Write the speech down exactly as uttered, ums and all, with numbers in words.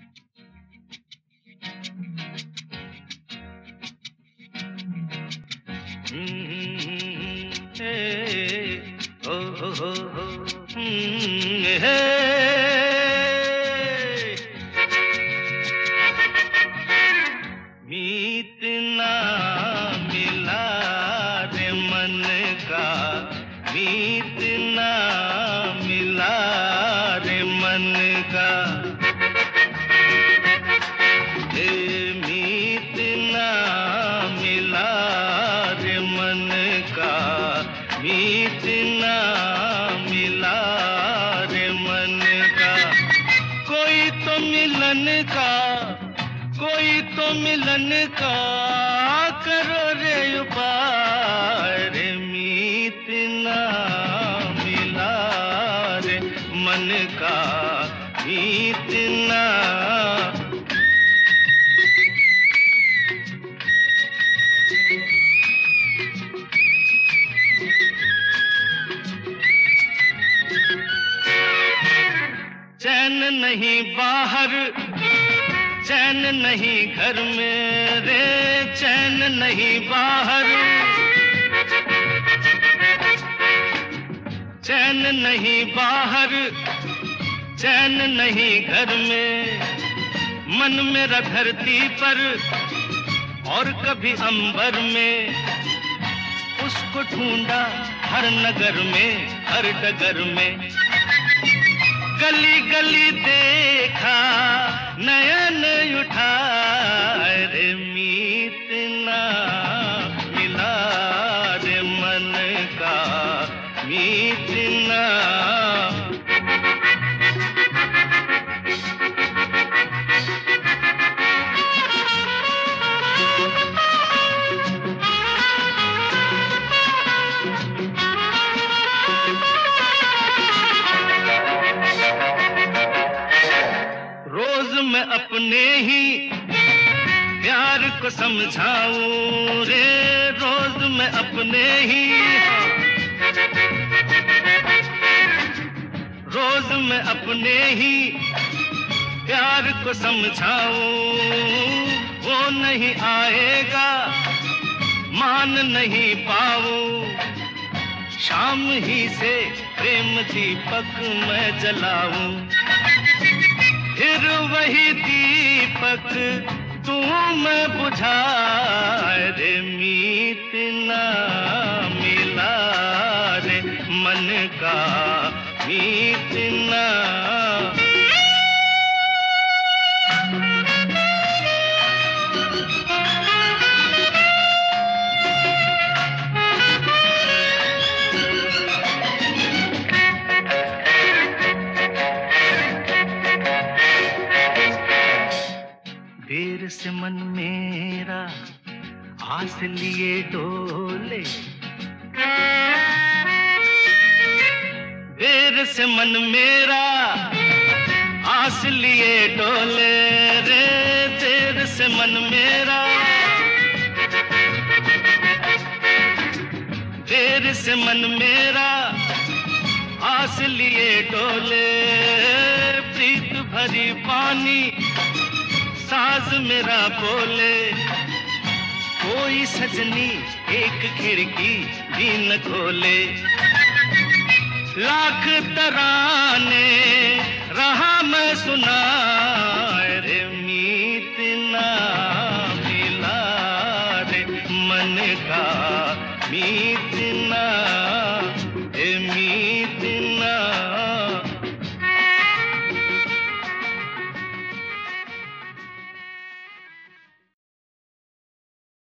ओ हो हो हो हे मीत ना मिला रे मन का, मीत ना मिला रे मन का, हे मीत ना मिला रे मन का, मीत ना मिला रे मन का। कोई तो मिलन का, कोई तो मिलन का करो रे उपाय रे, मीत ना मिला रे मन का, मीत ना। चैन नहीं बाहर, चैन नहीं घर में रे, चैन नहीं बाहर, चैन नहीं बाहर, चैन नहीं घर में। मन मेरा धरती पर और कभी अंबर में, उसको ढूंढा हर नगर में, हर डगर में। गली गली देखा, नयन उठाए रे, मीत ना मिला रे मन का, मीत ना। रोज मैं अपने ही प्यार को समझाऊं रे, रोज मैं अपने ही, रोज मैं अपने ही प्यार को समझाऊं। वो नहीं आएगा मान नहीं पाऊं, शाम ही से प्रेम दीपक मैं जलाऊं। फिर वही दीपक तू मैं बुझाए रे, मीत ना मिला रे मन का, मीत ना। देर से मन मेरा आस लिए डोले, देर से मन मेरा आस लिए डोले रे, देर से मन मेरा, देर से मन मेरा आस लिए डोले। प्रीत भरी पानी साज मेरा बोले, कोई सजनी एक खिड़की भी न खोले। लाख तराने रहा मैं सुनाए रे, मीत ना मिला रे मन का, मीत ना।